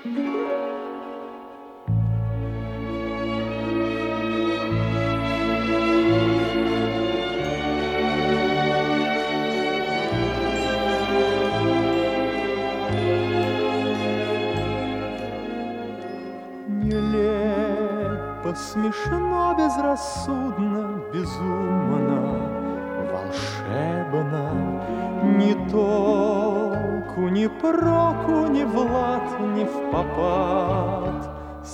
Нелепо, смешно, безрассудно, безумно, волшебно, ни толку, ни проку, ни в лад, ни в попад,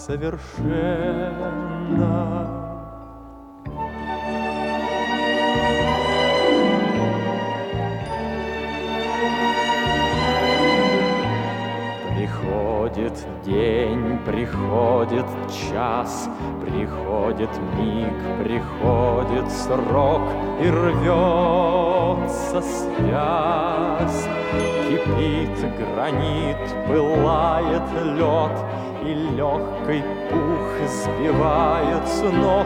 совершенно. Приходит день, приходит час, приходит миг, приходит срок, и рвется связь. Кипит гранит, пылает лед, и легкий пух сбивает с ног.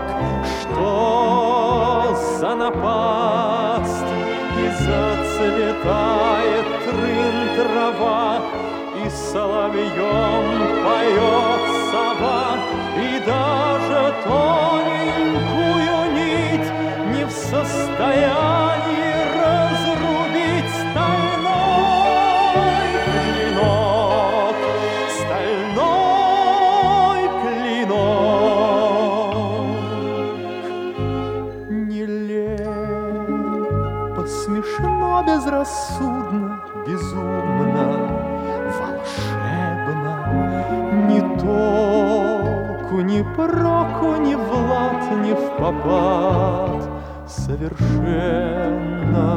Что за напасть? И зацветает трын трава, и соловьем поет сова, и даже тоненькую нить не в состоянии разрубить стальной клинок, стальной клинок. Нелепо, смешно, безрассудно, безумно, волшебно, ни толку, ни проку, ни в лад, ни в попад, совершенно.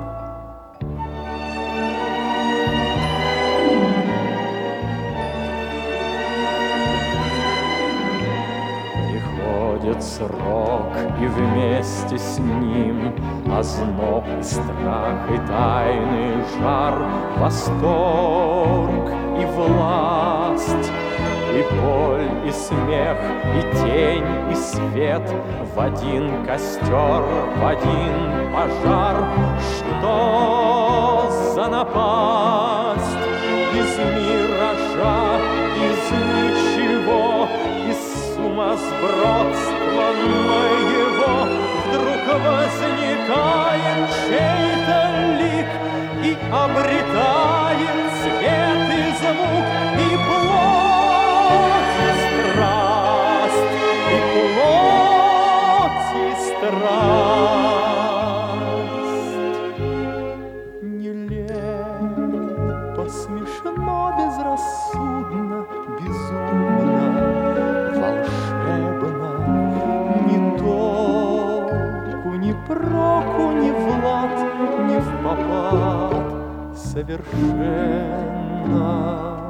Приходит срок, и вместе с ним озноб и страх, и тайный жар, восторг и власть, и боль, и смех, и тень, и свет в один костер, в один пожар. Что за напасть? Из миража, из ничего, из сумасбродства моего вдруг возникает чей-то лик и обретает цвет и звук, и плоть, и страсть, и плоть, и страсть. Нелепо, смешно, безрассудно, безумно, волшебно, ни толку, ни проку, ни в лад, ни в попад, совершенно.